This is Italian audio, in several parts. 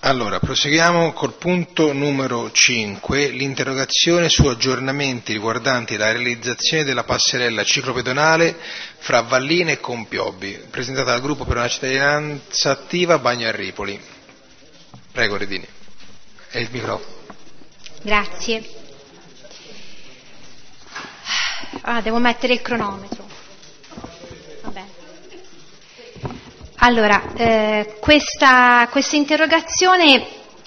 Allora, proseguiamo col punto numero 5, l'interrogazione su aggiornamenti riguardanti la realizzazione della passerella ciclopedonale fra Vallina e Compiobbi, presentata dal gruppo per una cittadinanza attiva Bagno a Ripoli. Prego, Redini. È il microfono. Grazie. Devo mettere il cronometro. Vabbè. Allora, questa interrogazione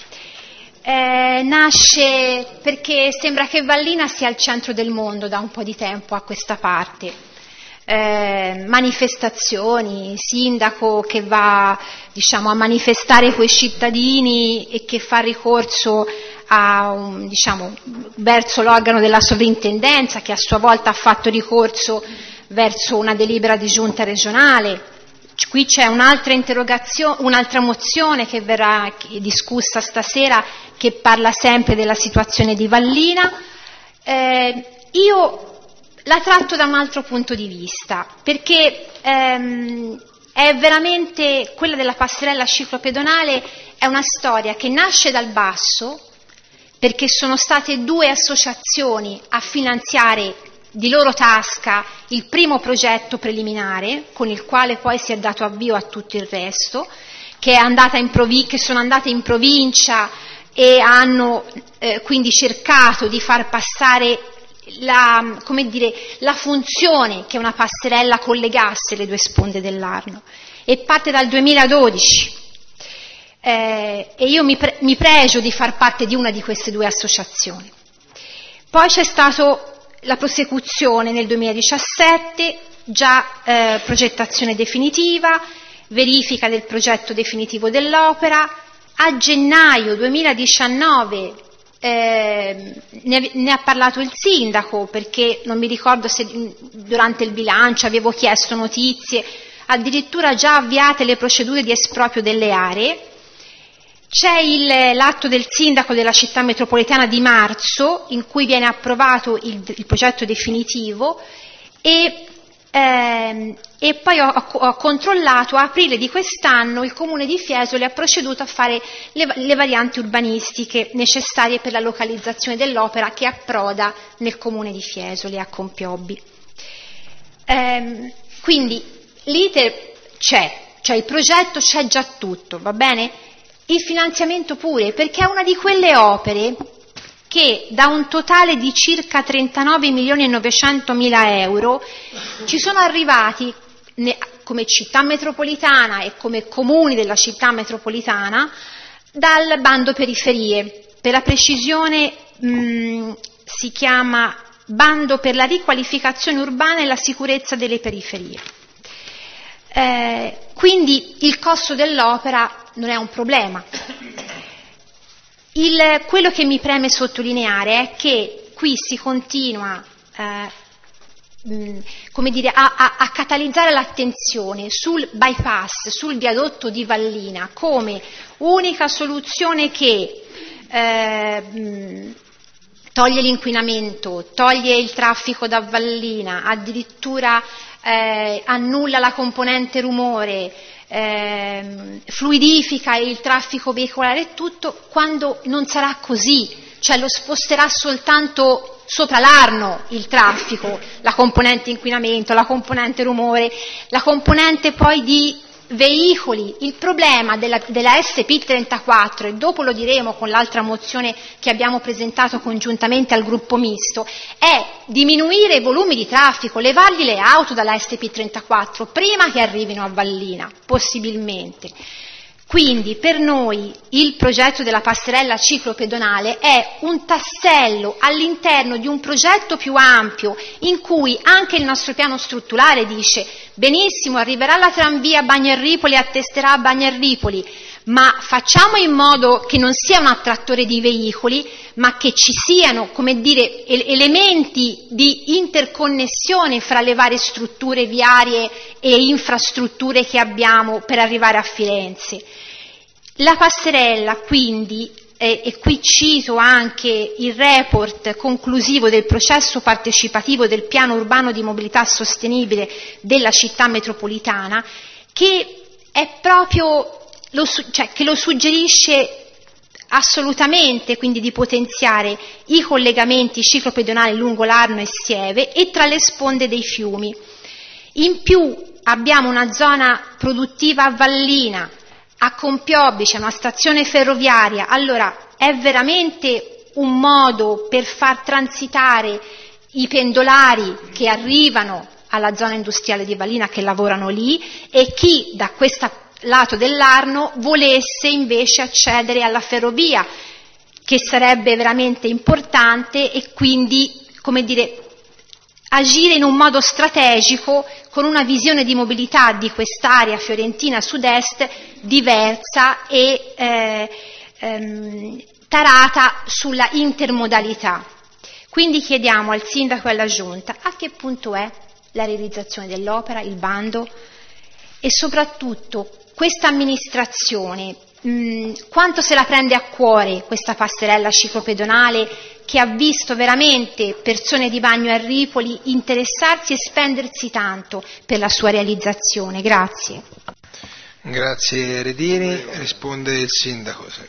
nasce perché sembra che Vallina sia al centro del mondo da un po' di tempo a questa parte. Manifestazioni, sindaco che va, a manifestare coi cittadini e che fa ricorso verso l'organo della sovrintendenza, che a sua volta ha fatto ricorso verso una delibera di giunta regionale. Qui c'è un'altra mozione che verrà discussa stasera, che parla sempre della situazione di Vallina. Io la tratto da un altro punto di vista, perché è veramente quella della passerella ciclopedonale, è una storia che nasce dal basso, perché sono state 2 associazioni a finanziare di loro tasca il primo progetto preliminare, con il quale poi si è dato avvio a tutto il resto, che sono andate in provincia e hanno quindi cercato di far passare la funzione che una passerella collegasse le 2 sponde dell'Arno, e parte dal 2012. E io mi pregio di far parte di una di queste 2 associazioni. Poi c'è stato la prosecuzione nel 2017, già progettazione definitiva, verifica del progetto definitivo dell'opera. A gennaio 2019 ne ha parlato il sindaco, perché non mi ricordo se durante il bilancio avevo chiesto notizie, addirittura già avviate le procedure di esproprio delle aree. C'è l'atto del sindaco della città metropolitana di marzo, in cui viene approvato il progetto definitivo, e poi ho controllato, a aprile di quest'anno il comune di Fiesole ha proceduto a fare le varianti urbanistiche necessarie per la localizzazione dell'opera, che approda nel comune di Fiesole, a Compiobbi. Quindi l'iter c'è, cioè il progetto c'è già tutto, va bene? Il finanziamento pure, perché è una di quelle opere che da un totale di circa 39.900.000 euro ci sono arrivati come città metropolitana e come comuni della città metropolitana dal bando periferie. Per la precisione si chiama bando per la riqualificazione urbana e la sicurezza delle periferie. Quindi il costo dell'opera non è un problema. Quello che mi preme sottolineare è che qui si continua a catalizzare l'attenzione sul bypass, sul viadotto di Vallina, come unica soluzione che toglie l'inquinamento, toglie il traffico da Vallina, addirittura annulla la componente rumore, fluidifica il traffico veicolare e tutto, quando non sarà così, cioè lo sposterà soltanto sopra l'Arno il traffico, la componente inquinamento, la componente rumore, la componente poi di veicoli. Il problema della SP34, e dopo lo diremo con l'altra mozione che abbiamo presentato congiuntamente al gruppo misto, è diminuire i volumi di traffico, levargli le auto dalla SP34 prima che arrivino a Vallina, possibilmente. Quindi per noi il progetto della passerella ciclopedonale è un tassello all'interno di un progetto più ampio, in cui anche il nostro piano strutturale dice: benissimo, arriverà la tranvia a Bagno a Ripoli e attesterà a Bagno a Ripoli, ma facciamo in modo che non sia un attrattore di veicoli, ma che ci siano, elementi di interconnessione fra le varie strutture viarie e infrastrutture che abbiamo per arrivare a Firenze. La passerella, quindi, e qui cito anche il report conclusivo del processo partecipativo del piano urbano di mobilità sostenibile della città metropolitana, che è proprio che lo suggerisce assolutamente quindi di potenziare i collegamenti ciclopedonali lungo l'Arno e Sieve e tra le sponde dei fiumi. In più abbiamo una zona produttiva vallina, a Compiobbi c'è una stazione ferroviaria, allora è veramente un modo per far transitare i pendolari che arrivano alla zona industriale di Vallina, che lavorano lì, e chi da questo lato dell'Arno volesse invece accedere alla ferrovia, che sarebbe veramente importante, e quindi, come dire, agire in un modo strategico con una visione di mobilità di quest'area fiorentina sud-est diversa e tarata sulla intermodalità. Quindi chiediamo al sindaco e alla giunta a che punto è la realizzazione dell'opera, il bando, e soprattutto questa amministrazione quanto se la prende a cuore questa passerella ciclopedonale che ha visto veramente persone di Bagno a Ripoli interessarsi e spendersi tanto per la sua realizzazione. Grazie. Grazie Redini, risponde il sindaco. Sì.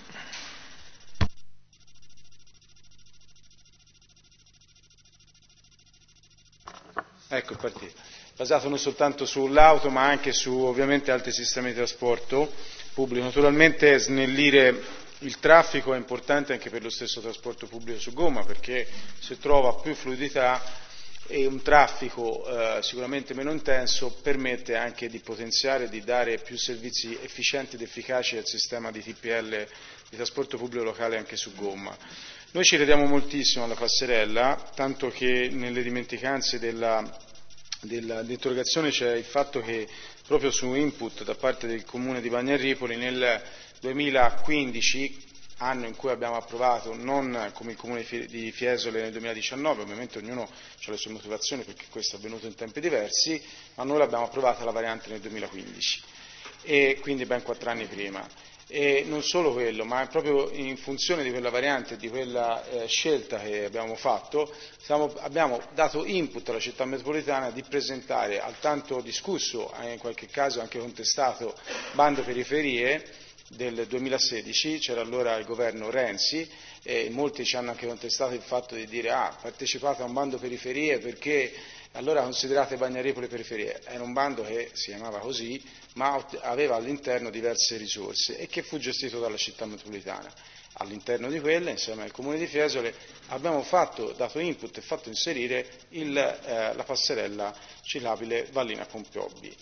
Ecco il partito, basato non soltanto sull'auto ma anche su ovviamente altri sistemi di trasporto pubblico. Naturalmente snellire il traffico è importante anche per lo stesso trasporto pubblico su gomma, perché se trova più fluidità e un traffico sicuramente meno intenso permette anche di potenziare, di dare più servizi efficienti ed efficaci al sistema di TPL di trasporto pubblico locale anche su gomma. Noi ci crediamo moltissimo alla passerella, tanto che nelle dimenticanze dell'interrogazione c'è il fatto che proprio su input da parte del Comune di Bagno a Ripoli nel 2015, anno in cui abbiamo approvato, non come il Comune di Fiesole nel 2019, ovviamente ognuno ha le sue motivazioni perché questo è avvenuto in tempi diversi, ma noi l'abbiamo approvata la variante nel 2015 e quindi ben 4 anni prima. E non solo quello, ma proprio in funzione di quella variante, di quella scelta che abbiamo fatto, abbiamo dato input alla città metropolitana di presentare al tanto discusso, in qualche caso anche contestato, bando periferie del 2016, c'era allora il governo Renzi, e molti ci hanno anche contestato il fatto di dire partecipate a un bando periferie perché allora considerate Bagno a Ripoli periferie. Era un bando che si chiamava così, ma aveva all'interno diverse risorse e che fu gestito dalla città metropolitana. All'interno di quelle, insieme al Comune di Fiesole, abbiamo dato input e fatto inserire la passerella ciclabile Vallina-Compiobbi.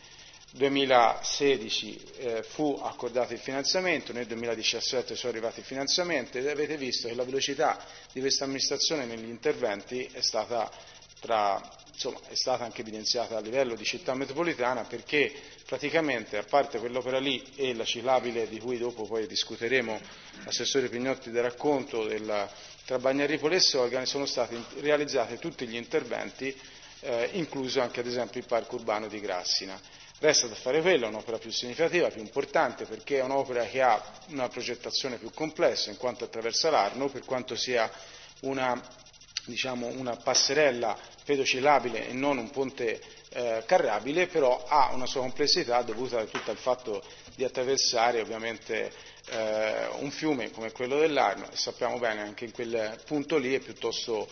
2016 fu accordato il finanziamento, nel 2017 sono arrivati i finanziamenti ed avete visto che la velocità di questa amministrazione negli interventi è stata anche evidenziata a livello di città metropolitana, perché praticamente, a parte quell'opera lì e la ciclabile di cui dopo poi discuteremo, l'assessore Pignotti darà conto tra Bagno a Ripoli e Solgane, sono stati realizzati tutti gli interventi, incluso anche ad esempio il parco urbano di Grassina. Resta da fare quella, un'opera più significativa, più importante, perché è un'opera che ha una progettazione più complessa in quanto attraversa l'Arno, per quanto sia una passerella pedociclabile e non un ponte carrabile, però ha una sua complessità dovuta tutto al fatto di attraversare ovviamente un fiume come quello dell'Arno, e sappiamo bene anche in quel punto lì è piuttosto,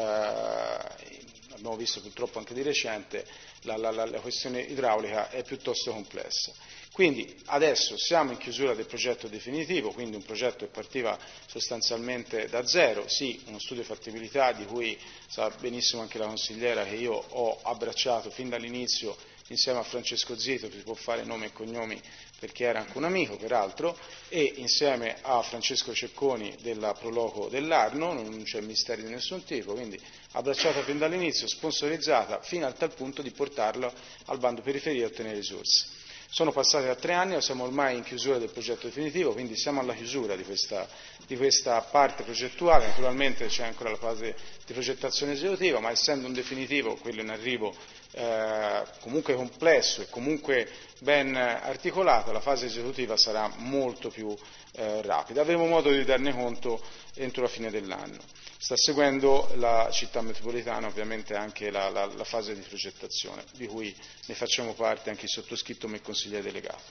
abbiamo visto purtroppo anche di recente, la questione idraulica è piuttosto complessa. Quindi adesso siamo in chiusura del progetto definitivo, quindi un progetto che partiva sostanzialmente da zero, sì, uno studio di fattibilità di cui sa benissimo anche la consigliera che io ho abbracciato fin dall'inizio insieme a Francesco Zito, si può fare nome e cognomi perché era anche un amico peraltro, e insieme a Francesco Cecconi della Proloco dell'Arno, non c'è mistero di nessun tipo, quindi abbracciata fin dall'inizio, sponsorizzata fino a tal punto di portarlo al bando periferia e ottenere risorse. Sono passati da 3 anni, siamo ormai in chiusura del progetto definitivo, quindi siamo alla chiusura di questa parte progettuale. Naturalmente c'è ancora la fase di progettazione esecutiva, ma essendo un definitivo, quello in arrivo, comunque complesso e comunque ben articolato, la fase esecutiva sarà molto più rapida. Avremo modo di darne conto entro la fine dell'anno. Sta seguendo la città metropolitana ovviamente anche la fase di progettazione, di cui ne facciamo parte anche il sottoscritto come consigliere delegato.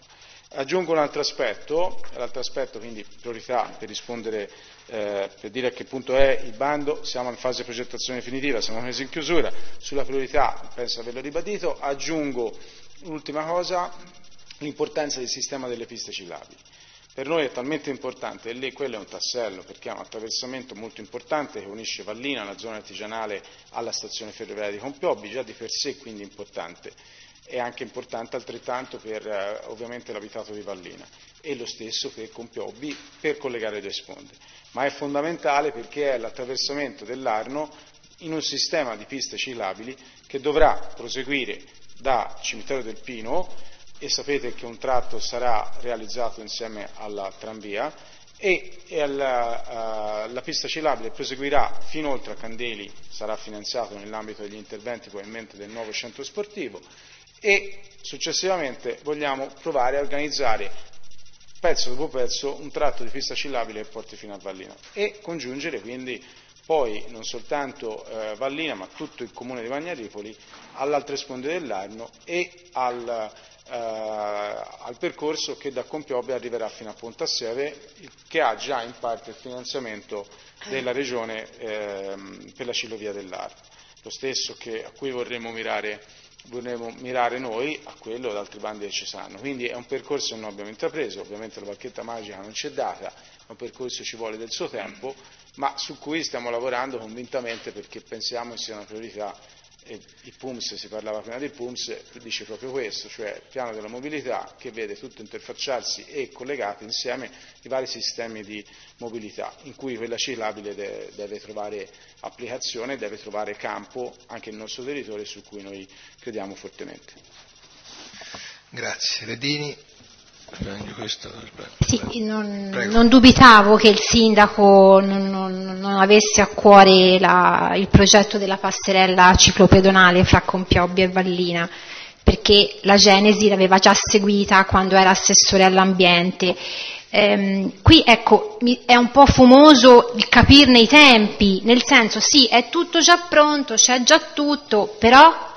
Aggiungo un altro aspetto, quindi priorità per rispondere, per dire a che punto è il bando. Siamo in fase di progettazione definitiva, siamo mesi in chiusura. Sulla priorità penso averlo ribadito. Aggiungo l'ultima cosa, l'importanza del sistema delle piste ciclabili. Per noi è talmente importante, e lì quello è un tassello, perché è un attraversamento molto importante che unisce Vallina, la zona artigianale, alla stazione ferroviaria di Compiobbi, già di per sé quindi importante. È anche importante altrettanto per ovviamente l'abitato di Vallina, e lo stesso per Compiobbi, per collegare le due sponde. Ma è fondamentale perché è l'attraversamento dell'Arno in un sistema di piste ciclabili che dovrà proseguire da Cimitero del Pino, e sapete che un tratto sarà realizzato insieme alla tranvia, e la pista ciclabile proseguirà fino oltre a Candeli, sarà finanziato nell'ambito degli interventi probabilmente del nuovo centro sportivo, e successivamente vogliamo provare a organizzare pezzo dopo pezzo un tratto di pista ciclabile che porti fino a Vallina, e congiungere quindi poi non soltanto Vallina ma tutto il comune di Vagnaripoli all'altre sponde dell'Arno e al percorso che da Compiobbi arriverà fino a Pontassieve, che ha già in parte il finanziamento della regione per la ciclovia dell'Arno, lo stesso a cui vorremmo mirare noi, a quello da altri bandi che ci saranno. Quindi è un percorso che noi abbiamo intrapreso, ovviamente la bacchetta magica non c'è data, è un percorso che ci vuole del suo tempo, ma su cui stiamo lavorando convintamente perché pensiamo che sia una priorità. Il PUMS, si parlava prima del PUMS, dice proprio questo, cioè il piano della mobilità che vede tutto interfacciarsi e collegati insieme i vari sistemi di mobilità, in cui quella ciclabile deve trovare applicazione, deve trovare campo anche nel nostro territorio, su cui noi crediamo fortemente. Grazie. Redini. Sì, non dubitavo che il sindaco non avesse a cuore il progetto della passerella ciclopedonale fra Compiobbi e Vallina, perché la genesi l'aveva già seguita quando era assessore all'ambiente. Qui ecco, è un po' fumoso il capirne i tempi, nel senso sì, è tutto già pronto, c'è già tutto, però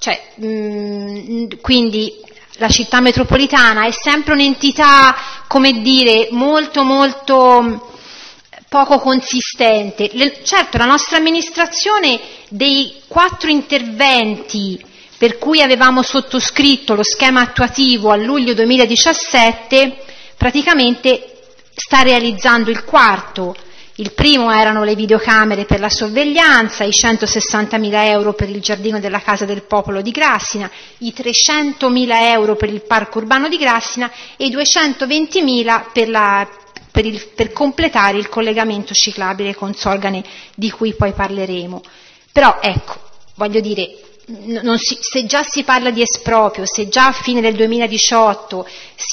quindi la città metropolitana è sempre un'entità, come dire, molto molto poco consistente. Certo, la nostra amministrazione, dei 4 interventi per cui avevamo sottoscritto lo schema attuativo a luglio 2017, praticamente sta realizzando il 4. Il primo erano le videocamere per la sorveglianza, i 160.000 euro per il giardino della Casa del Popolo di Grassina, i 300.000 euro per il parco urbano di Grassina e i 220.000 per completare il collegamento ciclabile con Solgane, di cui poi parleremo. Però ecco, voglio dire, se già si parla di esproprio, se già a fine del 2018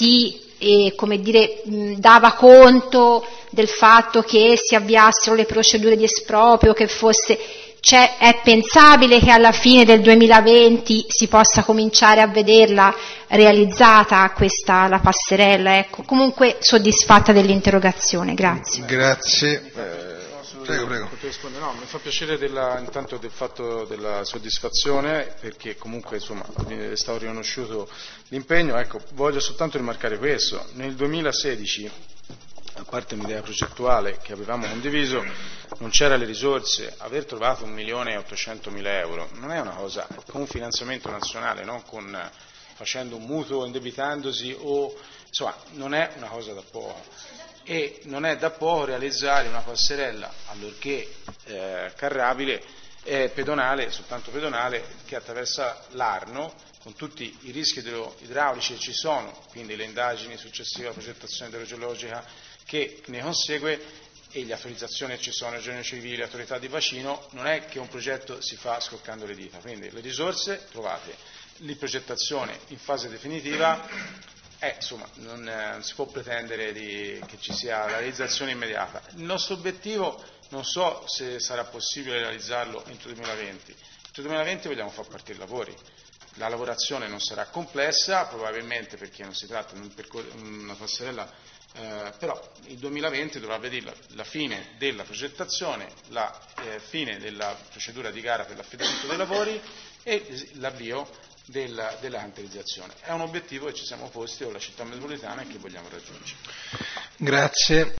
dava conto del fatto che si avviassero le procedure di esproprio, è pensabile che alla fine del 2020 si possa cominciare a vederla realizzata la passerella, ecco. Comunque soddisfatta dell'interrogazione, grazie. Grazie. Prego. No, mi fa piacere intanto del fatto della soddisfazione, perché comunque insomma è stato riconosciuto l'impegno. Ecco, voglio soltanto rimarcare questo: nel 2016, a parte un'idea progettuale che avevamo condiviso, non c'era le risorse. Aver trovato 1.800.000 euro non è una cosa, con un finanziamento nazionale, non facendo un mutuo, indebitandosi, insomma non è una cosa da poco. E non è da poco realizzare una passerella, allorché carrabile, pedonale, soltanto pedonale, che attraversa l'Arno, con tutti i rischi idraulici che ci sono, quindi le indagini successive alla progettazione idrogeologica che ne consegue e le autorizzazioni che ci sono, Regione Civile, autorità di bacino. Non è che un progetto si fa scoccando le dita, quindi le risorse trovate, la progettazione in fase definitiva. Insomma, non si può pretendere che ci sia la realizzazione immediata. Il nostro obiettivo, non so se sarà possibile realizzarlo entro il 2020. Entro il 2020 vogliamo far partire i lavori. La lavorazione non sarà complessa, probabilmente perché non si tratta di una passerella, però il 2020 dovrà vedere la fine della progettazione, la fine della procedura di gara per l'affidamento dei lavori e l'avvio della ampiezzazione. È un obiettivo che ci siamo posti con la città metropolitana e che vogliamo raggiungere. Grazie.